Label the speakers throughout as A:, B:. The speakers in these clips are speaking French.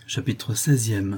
A: Chapitre 16e.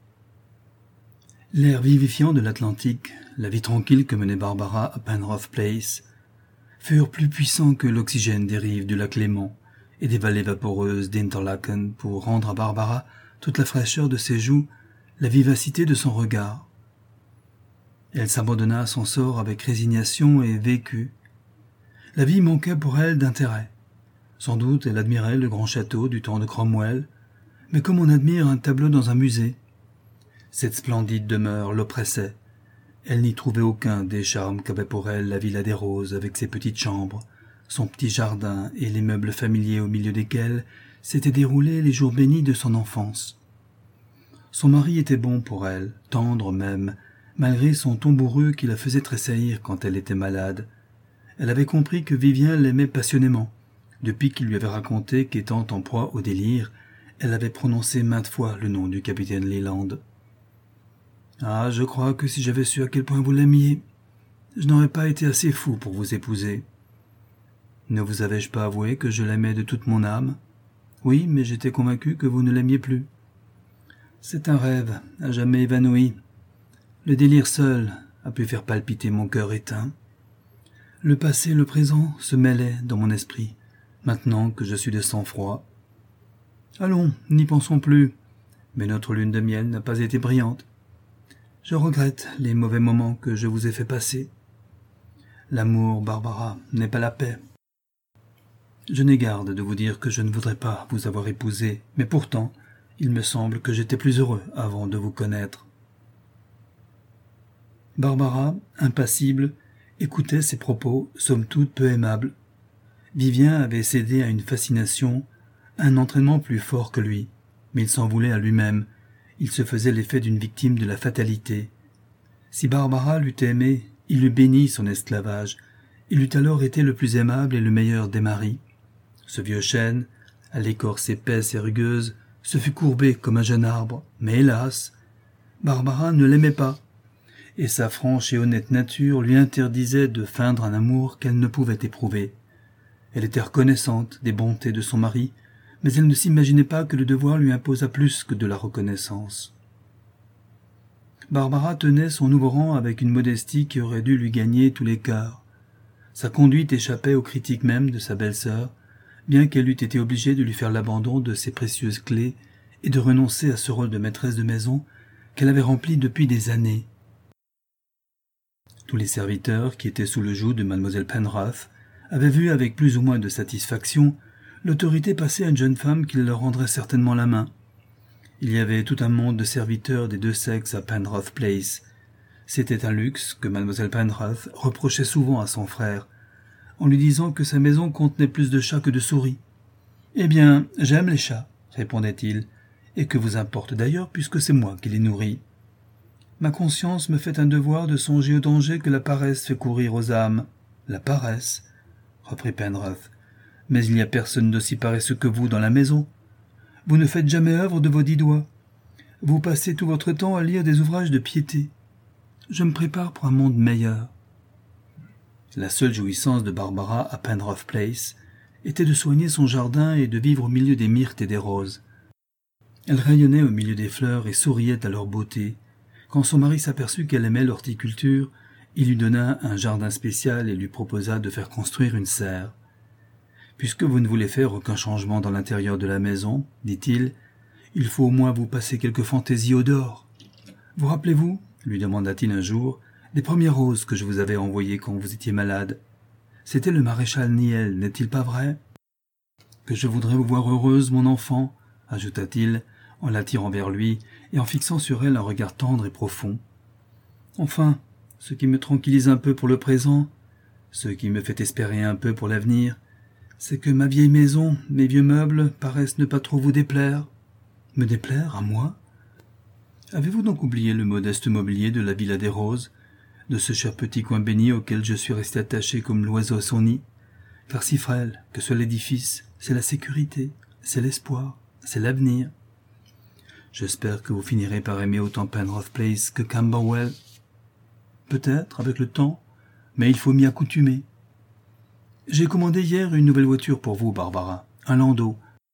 A: L'air vivifiant de l'Atlantique, la vie tranquille que menait Barbara à Penrith Place, furent plus puissants que l'oxygène des rives du lac Léman et des vallées vaporeuses d'Interlaken pour rendre à Barbara toute la fraîcheur de ses joues, la vivacité de son regard. Elle s'abandonna à son sort avec résignation et vécut. La vie manquait pour elle d'intérêt. Sans doute elle admirait le grand château du temps de Cromwell, mais comme on admire un tableau dans un musée. Cette splendide demeure l'oppressait. Elle n'y trouvait aucun des charmes qu'avait pour elle la Villa des Roses avec ses petites chambres, son petit jardin et les meubles familiers au milieu desquels s'étaient déroulés les jours bénis de son enfance. Son mari était bon pour elle, tendre même, malgré son ton bourreux qui la faisait tressaillir quand elle était malade. Elle avait compris que Vivien l'aimait passionnément, depuis qu'il lui avait raconté qu'étant en proie au délire, elle avait prononcé maintes fois le nom du capitaine Leland. « Ah, je crois que si j'avais su à quel point vous l'aimiez, je n'aurais pas été assez fou pour vous épouser. Ne vous avais-je pas avoué que je l'aimais de toute mon âme? Oui, mais j'étais convaincu que vous ne l'aimiez plus. C'est un rêve, à jamais évanoui. Le délire seul a pu faire palpiter mon cœur éteint. Le passé et le présent se mêlaient dans mon esprit, maintenant que je suis de sang-froid. Allons, n'y pensons plus, mais notre lune de miel n'a pas été brillante. Je regrette les mauvais moments que je vous ai fait passer. L'amour, Barbara, n'est pas la paix. Je n'ai garde de vous dire que je ne voudrais pas vous avoir épousée, mais pourtant, il me semble que j'étais plus heureux avant de vous connaître. » Barbara, impassible, écoutait ces propos, somme toute peu aimables. Vivien avait cédé à une fascination, un entraînement plus fort que lui, mais il s'en voulait à lui-même. Il se faisait l'effet d'une victime de la fatalité. Si Barbara l'eût aimé, il eût béni son esclavage. Il eût alors été le plus aimable et le meilleur des maris. Ce vieux chêne, à l'écorce épaisse et rugueuse, se fût courbé comme un jeune arbre, mais hélas, Barbara ne l'aimait pas, et sa franche et honnête nature lui interdisait de feindre un amour qu'elle ne pouvait éprouver. Elle était reconnaissante des bontés de son mari, mais elle ne s'imaginait pas que le devoir lui imposât plus que de la reconnaissance. Barbara tenait son nouveau rang avec une modestie qui aurait dû lui gagner tous les cœurs. Sa conduite échappait aux critiques même de sa belle-sœur, bien qu'elle eût été obligée de lui faire l'abandon de ses précieuses clés et de renoncer à ce rôle de maîtresse de maison qu'elle avait rempli depuis des années. Tous les serviteurs qui étaient sous le joug de mademoiselle Penrith avaient vu avec plus ou moins de satisfaction l'autorité passer à une jeune femme qui leur rendrait certainement la main. Il y avait tout un monde de serviteurs des deux sexes à Penrith Place. C'était un luxe que mademoiselle Penrith reprochait souvent à son frère, en lui disant que sa maison contenait plus de chats que de souris. « Eh bien, j'aime les chats, » répondait-il, « et que vous importe d'ailleurs puisque c'est moi qui les nourris. Ma conscience me fait un devoir de songer au danger que la paresse fait courir aux âmes. »« La paresse » reprit Penrith. « Mais il n'y a personne d'aussi paresseux que vous dans la maison. Vous ne faites jamais œuvre de vos 10 doigts. Vous passez tout votre temps à lire des ouvrages de piété. Je me prépare pour un monde meilleur. » La seule jouissance de Barbara à Penrith Place était de soigner son jardin et de vivre au milieu des myrtes et des roses. Elle rayonnait au milieu des fleurs et souriait à leur beauté. Quand son mari s'aperçut qu'elle aimait l'horticulture, il lui donna un jardin spécial et lui proposa de faire construire une serre. « Puisque vous ne voulez faire aucun changement dans l'intérieur de la maison, dit-il, il faut au moins vous passer quelques fantaisies au dehors. Vous rappelez-vous, lui demanda-t-il un jour, des premières roses que je vous avais envoyées quand vous étiez malade. C'était le maréchal Niel, n'est-il pas vrai? Que je voudrais vous voir heureuse, mon enfant, ajouta-t-il, en l'attirant vers lui et en fixant sur elle un regard tendre et profond. Enfin, ce qui me tranquillise un peu pour le présent, ce qui me fait espérer un peu pour l'avenir, c'est que ma vieille maison, mes vieux meubles paraissent ne pas trop vous déplaire. Me déplaire, à moi? Avez-vous donc oublié le modeste mobilier de la Villa des Roses, de ce cher petit coin béni auquel je suis resté attaché comme l'oiseau à son nid? Car si frêle que soit l'édifice, c'est la sécurité, c'est l'espoir, c'est l'avenir. J'espère que vous finirez par aimer autant Penrith Place que Camberwell. Peut-être, avec le temps, mais il faut m'y accoutumer. J'ai commandé hier une nouvelle voiture pour vous, Barbara, un landau.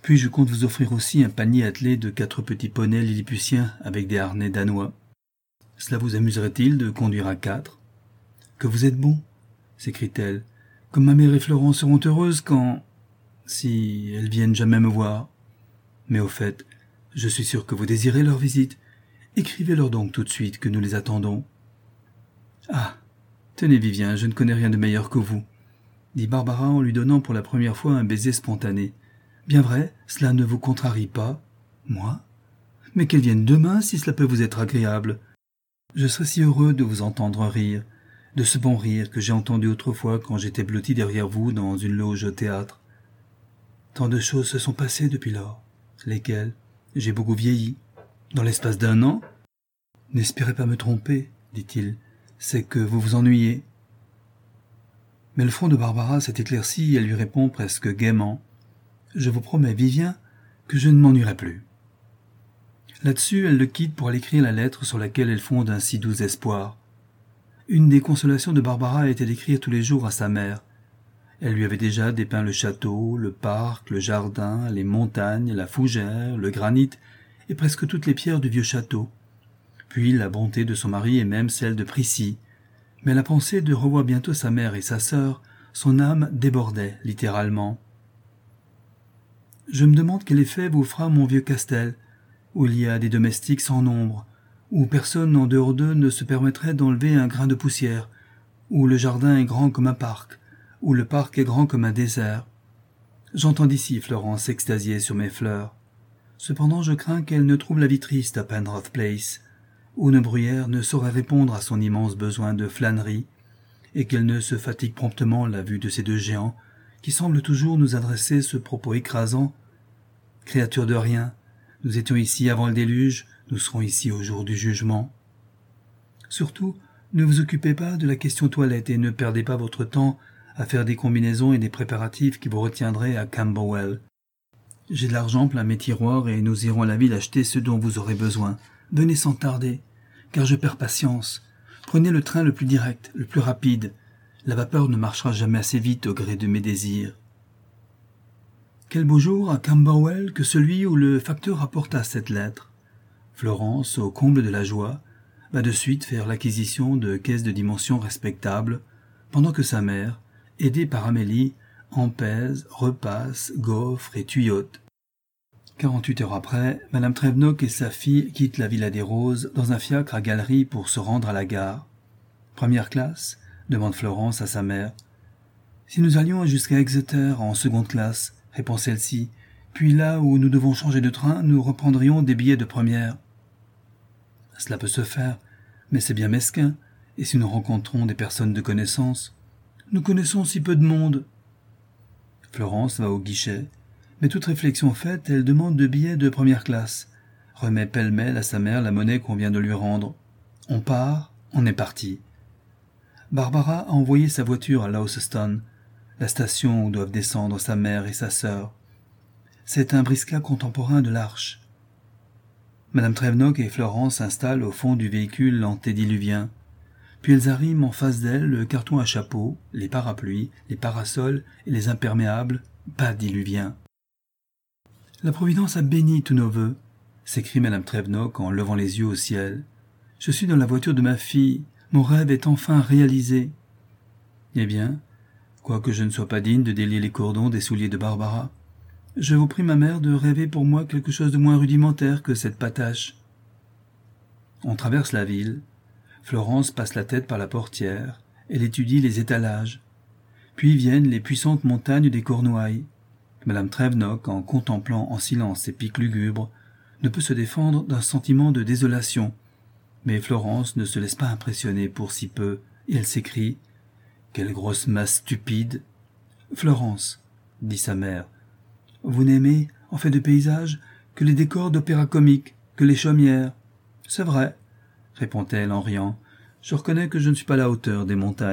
A: Puis je compte vous offrir aussi un panier attelé de 4 petits poneys lilliputiens avec des harnais danois. Cela vous amuserait-il de conduire à 4 ? Que vous êtes bon, s'écrie-t-elle, comme ma mère et Florence seront heureuses quand... si elles viennent jamais me voir. Mais au fait, je suis sûr que vous désirez leur visite. Écrivez-leur donc tout de suite que nous les attendons. Ah, tenez Vivien, je ne connais rien de meilleur que vous, dit Barbara en lui donnant pour la première fois un baiser spontané. Bien vrai, cela ne vous contrarie pas. Moi ? Mais qu'elles viennent demain si cela peut vous être agréable. Je serais si heureux de vous entendre rire, de ce bon rire que j'ai entendu autrefois quand j'étais blotti derrière vous dans une loge au théâtre. Tant de choses se sont passées depuis lors. Lesquelles ? J'ai beaucoup vieilli. Dans l'espace d'1 an ? N'espérez pas me tromper, dit-il. C'est que vous vous ennuyez. Mais le front de Barbara s'est éclairci et elle lui répond presque gaiement. Je vous promets, Vivien, que je ne m'ennuierai plus. Là-dessus, elle le quitte pour aller écrire la lettre sur laquelle elle fonde un si doux espoir. Une des consolations de Barbara était d'écrire tous les jours à sa mère. Elle lui avait déjà dépeint le château, le parc, le jardin, les montagnes, la fougère, le granit et presque toutes les pierres du vieux château. Puis la bonté de son mari et même celle de Prissy. Mais la pensée de revoir bientôt sa mère et sa sœur, son âme débordait littéralement. Je me demande quel effet vous fera mon vieux Castel, où il y a des domestiques sans nombre, où personne en dehors d'eux ne se permettrait d'enlever un grain de poussière, où le jardin est grand comme un parc, où le parc est grand comme un désert. J'entends d'ici Florence s'extasier sur mes fleurs. Cependant je crains qu'elle ne trouve la vie triste à Penrith Place, où une bruyère ne saurait répondre à son immense besoin de flânerie, et qu'elle ne se fatigue promptement à la vue de ces 2 géants, qui semblent toujours nous adresser ce propos écrasant. Créatures de rien, nous étions ici avant le déluge, nous serons ici au jour du jugement. Surtout, ne vous occupez pas de la question toilette et ne perdez pas votre temps à faire des combinaisons et des préparatifs qui vous retiendraient à Camberwell. J'ai de l'argent plein mes tiroirs et nous irons à la ville acheter ce dont vous aurez besoin. Venez sans tarder, car je perds patience. Prenez le train le plus direct, le plus rapide. La vapeur ne marchera jamais assez vite au gré de mes désirs. Quel beau jour à Camberwell que celui où le facteur apporta cette lettre. Florence, au comble de la joie, va de suite faire l'acquisition de caisses de dimensions respectables, pendant que sa mère, aidée par Amélie, empèse, repasse, gaufre et tuyaute. 48 heures après, Madame Trévenot et sa fille quittent la Villa des Roses dans un fiacre à galerie pour se rendre à la gare. « Première classe ?» demande Florence à sa mère. « Si nous allions jusqu'à Exeter en seconde classe, » répond celle-ci, « puis là où nous devons changer de train, nous reprendrions des billets de première. » Cela peut se faire, mais c'est bien mesquin, et si nous rencontrons des personnes de connaissance, nous connaissons si peu de monde. Florence va au guichet, mais toute réflexion faite, elle demande 2 billets de première classe, remet pêle-mêle à sa mère la monnaie qu'on vient de lui rendre. On part, on est parti. Barbara a envoyé sa voiture à Launceston, la station où doivent descendre sa mère et sa sœur. C'est un brisca contemporain de l'Arche. Madame Trévenot et Florence s'installent au fond du véhicule antédiluvien. Puis elles arriment en face d'elles le carton à chapeau, les parapluies, les parasols et les imperméables, pas diluviens. « La Providence a béni tous nos vœux !» s'écrie Madame Trévenot en levant les yeux au ciel. « Je suis dans la voiture de ma fille. Mon rêve est enfin réalisé. » Eh bien, quoique je ne sois pas digne de délier les cordons des souliers de Barbara, je vous prie, ma mère, de rêver pour moi quelque chose de moins rudimentaire que cette patache. On traverse la ville. Florence passe la tête par la portière. Elle étudie les étalages. Puis viennent les puissantes montagnes des Cornouailles. Madame Trévenot, en contemplant en silence ces pics lugubres, ne peut se défendre d'un sentiment de désolation. Mais Florence ne se laisse pas impressionner pour si peu, et elle s'écrie « Quelle grosse masse stupide !»« Florence, » dit sa mère, « vous n'aimez, en fait de paysage, que les décors d'opéra comique, que les chaumières. »« C'est vrai, » répond-elle en riant, « je reconnais que je ne suis pas à la hauteur des montagnes. »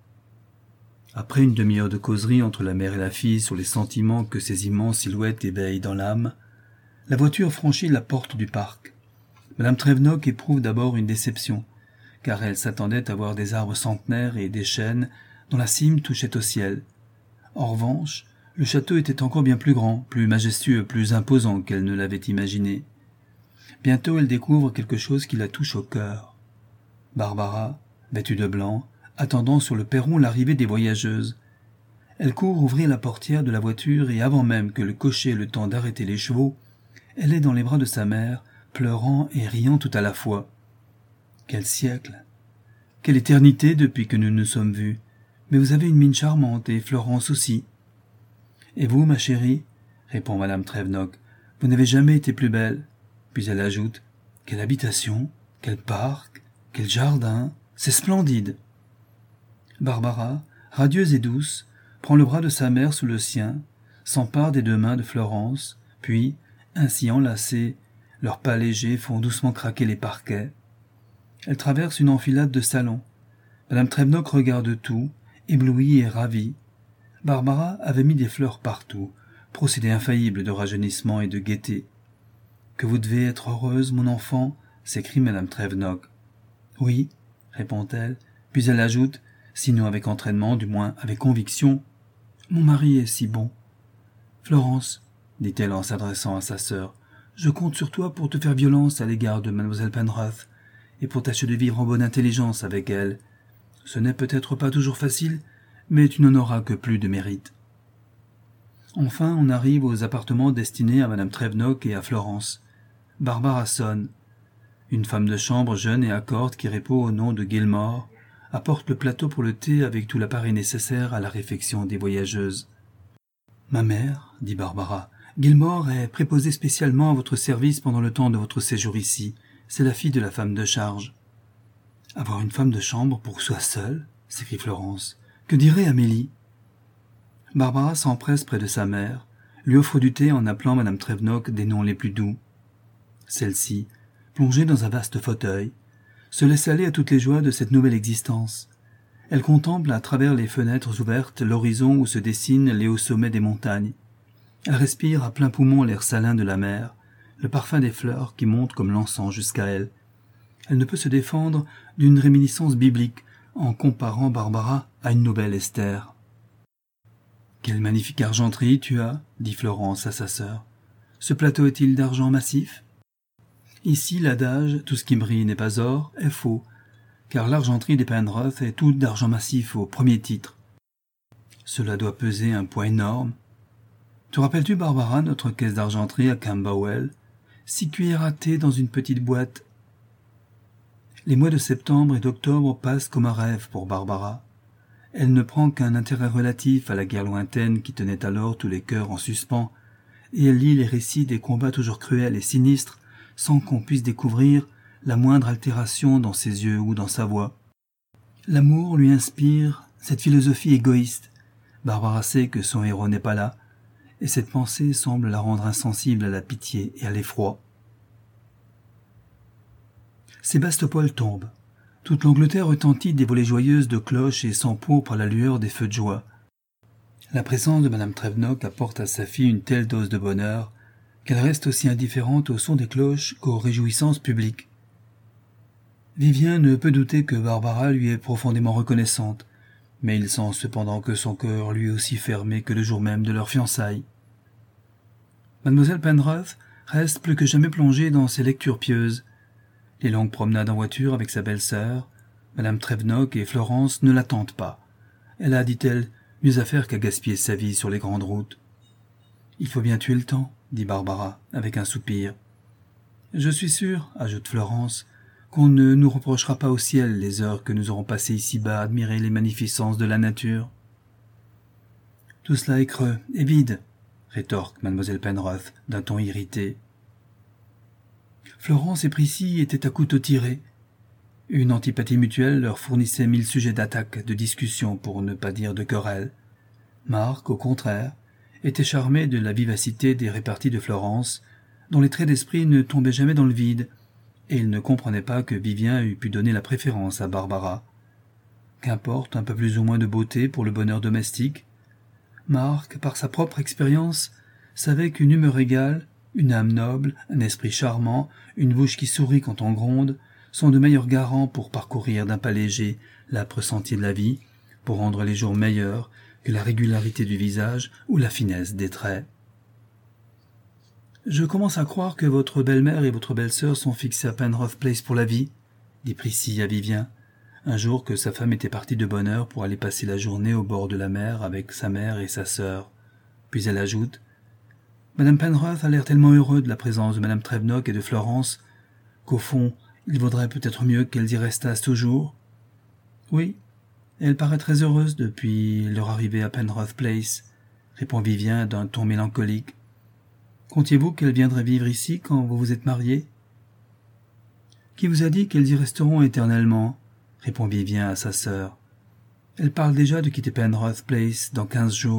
A: Après une demi-heure de causerie entre la mère et la fille sur les sentiments que ces immenses silhouettes éveillent dans l'âme, la voiture franchit la porte du parc. Madame Trévenot éprouve d'abord une déception, car elle s'attendait à voir des arbres centenaires et des chênes dont la cime touchait au ciel. En revanche, Le château était encore bien plus grand, plus majestueux, plus imposant qu'elle ne l'avait imaginé. Bientôt elle découvre quelque chose qui la touche au cœur. Barbara, vêtue de blanc, attendant sur le perron l'arrivée des voyageuses. Elle court ouvrir la portière de la voiture et avant même que le cocher ait le temps d'arrêter les chevaux, elle est dans les bras de sa mère, pleurant et riant tout à la fois. Quel siècle! Quelle éternité depuis que nous nous sommes vus! Mais vous avez une mine charmante et Florence aussi. Et vous, ma chérie, répond madame Trévenock, vous n'avez jamais été plus belle. Puis elle ajoute, quelle habitation, quel parc, quel jardin, c'est splendide. Barbara, radieuse et douce, prend le bras de sa mère sous le sien, s'empare des deux mains de Florence, puis, ainsi enlacées, leurs pas légers font doucement craquer les parquets. Elle traverse une enfilade de salons. Madame Trévenock regarde tout, éblouie et ravie. Barbara avait mis des fleurs partout, procédé infaillible de rajeunissement et de gaieté. « Que vous devez être heureuse, mon enfant !» s'écrie madame Trévenock. « Oui, » répond-elle, puis elle ajoute, sinon avec entraînement, du moins avec conviction, « Mon mari est si bon. »« Florence, » dit-elle en s'adressant à sa sœur, « je compte sur toi pour te faire violence à l'égard de mademoiselle Penrose et pour tâcher de vivre en bonne intelligence avec elle. Ce n'est peut-être pas toujours facile, mais tu n'en auras que plus de mérite. » Enfin, on arrive aux appartements destinés à madame Trévenock et à Florence. Barbara sonne. Une femme de chambre jeune et accorde qui répond au nom de Gilmore apporte le plateau pour le thé avec tout l'appareil nécessaire à la réfection des voyageuses. « Ma mère, dit Barbara, Gilmore est préposée spécialement à votre service pendant le temps de votre séjour ici. C'est la fille de la femme de charge. »« Avoir une femme de chambre pour soi seule ?» s'écrie Florence. « Que dirait Amélie ?» Barbara s'empresse près de sa mère, lui offre du thé en appelant madame Trévenock des noms les plus doux. Celle-ci, plongée dans un vaste fauteuil, se laisse aller à toutes les joies de cette nouvelle existence. Elle contemple à travers les fenêtres ouvertes l'horizon où se dessinent les hauts sommets des montagnes. Elle respire à plein poumon l'air salin de la mer, le parfum des fleurs qui monte comme l'encens jusqu'à elle. Elle ne peut se défendre d'une réminiscence biblique en comparant Barbara à une nouvelle Esther. « Quelle magnifique argenterie tu as, » dit Florence à sa sœur. « Ce plateau est-il d'argent massif ?» Ici, l'adage « tout ce qui brille n'est pas or » est faux, car l'argenterie des Penrose est toute d'argent massif au premier titre. Cela doit peser un poids énorme. Te rappelles-tu, Barbara, notre caisse d'argenterie à Camberwell, 6 cuillères à thé dans une petite boîte? Les mois de septembre et d'octobre passent comme un rêve pour Barbara. Elle ne prend qu'un intérêt relatif à la guerre lointaine qui tenait alors tous les cœurs en suspens, et elle lit les récits des combats toujours cruels et sinistres sans qu'on puisse découvrir la moindre altération dans ses yeux ou dans sa voix. L'amour lui inspire cette philosophie égoïste. Barbara sait que son héros n'est pas là, et cette pensée semble la rendre insensible à la pitié et à l'effroi. Sébastopol tombe. Toute l'Angleterre retentit des volées joyeuses de cloches et s'empourpre à la lueur des feux de joie. La présence de madame Trévenock apporte à sa fille une telle dose de bonheur qu'elle reste aussi indifférente au son des cloches qu'aux réjouissances publiques. Vivien ne peut douter que Barbara lui est profondément reconnaissante, mais il sent cependant que son cœur lui est aussi fermé que le jour même de leur fiançailles. Mademoiselle Penrose reste plus que jamais plongée dans ses lectures pieuses. Les longues promenades en voiture avec sa belle-sœur, madame Trévenock et Florence ne l'attendent pas. Elle a, dit-elle, mieux à faire qu'à gaspiller sa vie sur les grandes routes. « Il faut bien tuer le temps, » dit Barbara, avec un soupir. « Je suis sûre, » ajoute Florence, « qu'on ne nous reprochera pas au ciel les heures que nous aurons passées ici-bas à admirer les magnificences de la nature. »« Tout cela est creux et vide, » rétorque mademoiselle Penrose d'un ton irrité. Florence et Prissy étaient à couteau tiré. Une antipathie mutuelle leur fournissait 1000 sujets d'attaque, de discussion, pour ne pas dire de querelle. Marc, au contraire, était charmé de la vivacité des réparties de Florence, dont les traits d'esprit ne tombaient jamais dans le vide, et il ne comprenait pas que Vivien eût pu donner la préférence à Barbara. Qu'importe un peu plus ou moins de beauté pour le bonheur domestique. Marc, par sa propre expérience, savait qu'une humeur égale, une âme noble, un esprit charmant, une bouche qui sourit quand on gronde, sont de meilleurs garants pour parcourir d'un pas léger l'âpre sentier de la vie, pour rendre les jours meilleurs, que la régularité du visage ou la finesse des traits. « Je commence à croire que votre belle-mère et votre belle-sœur sont fixées à Penrose Place pour la vie, » dit Prissy à Vivien, un jour que sa femme était partie de bonne heure pour aller passer la journée au bord de la mer avec sa mère et sa sœur. Puis elle ajoute « Madame Penrose a l'air tellement heureux de la présence de Madame Trevennock et de Florence qu'au fond, il vaudrait peut-être mieux qu'elles y restassent toujours. » « Oui, elle paraît très heureuse depuis leur arrivée à Penrose Place, » répond Vivien d'un ton mélancolique. « Comptiez-vous qu'elles viendraient vivre ici quand vous vous êtes mariés ?»« Qui vous a dit qu'elles y resteront éternellement ?» répond Vivien à sa sœur. « Elles parlent déjà de quitter Penrose Place dans 15 jours. »